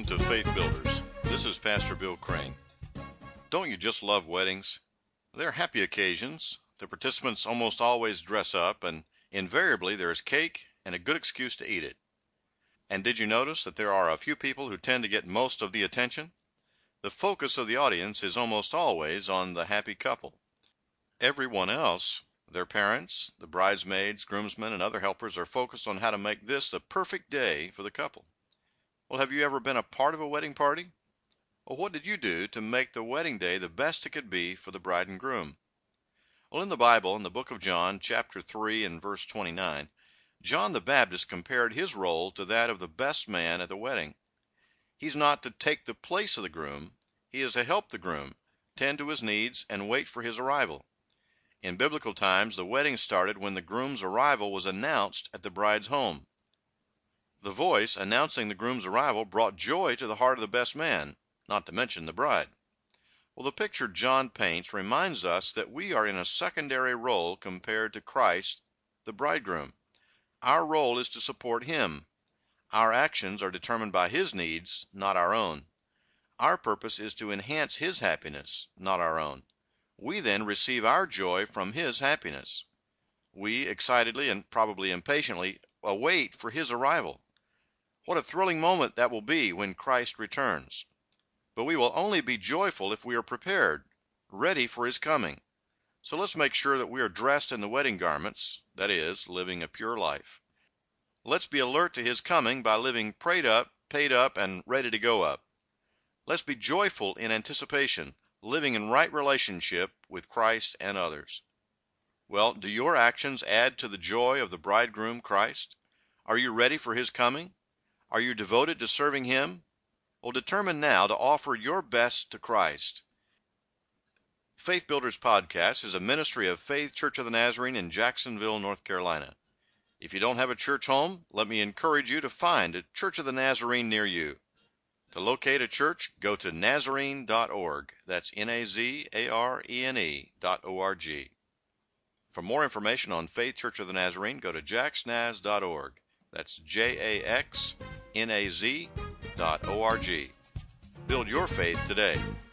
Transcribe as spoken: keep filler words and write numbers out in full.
to Faith Builders. This is Pastor Bill Crane. Don't you just love weddings? They're happy occasions. The participants almost always dress up, and invariably there is cake and a good excuse to eat it. And did you notice that there are a few people who tend to get most of the attention? The focus of the audience is almost always on the happy couple. Everyone else, their parents, the bridesmaids, groomsmen, and other helpers are focused on how to make this the perfect day for the couple. Well, have you ever been a part of a wedding party? Well, what did you do to make the wedding day the best it could be for the bride and groom? Well, in the Bible, in the book of John, chapter three and verse twenty-nine, John the Baptist compared his role to that of the best man at the wedding. He's not to take the place of the groom. He is to help the groom, tend to his needs, and wait for his arrival. In biblical times, the wedding started when the groom's arrival was announced at the bride's home. The voice announcing the groom's arrival brought joy to the heart of the best man, not to mention the bride. Well, the picture John paints reminds us that we are in a secondary role compared to Christ, the bridegroom. Our role is to support him. Our actions are determined by his needs, not our own. Our purpose is to enhance his happiness, not our own. We then receive our joy from his happiness. We excitedly and probably impatiently await for his arrival. What a thrilling moment that will be when Christ returns. But we will only be joyful if we are prepared, ready for his coming. So let's make sure that we are dressed in the wedding garments, that is, living a pure life. Let's be alert to his coming by living prayed up, paid up, and ready to go up. Let's be joyful in anticipation, living in right relationship with Christ and others. Well, do your actions add to the joy of the bridegroom Christ? Are you ready for his coming? Are you devoted to serving him? Well, determine now to offer your best to Christ. Faith Builders Podcast is a ministry of Faith Church of the Nazarene in Jacksonville, North Carolina. If you don't have a church home, let me encourage you to find a Church of the Nazarene near you. To locate a church, go to nazarene dot org. That's N A Z A R E N E dot O R G. For more information on Faith Church of the Nazarene, go to jax naz dot org. That's J A X N A Z dot O R G. Build your faith today.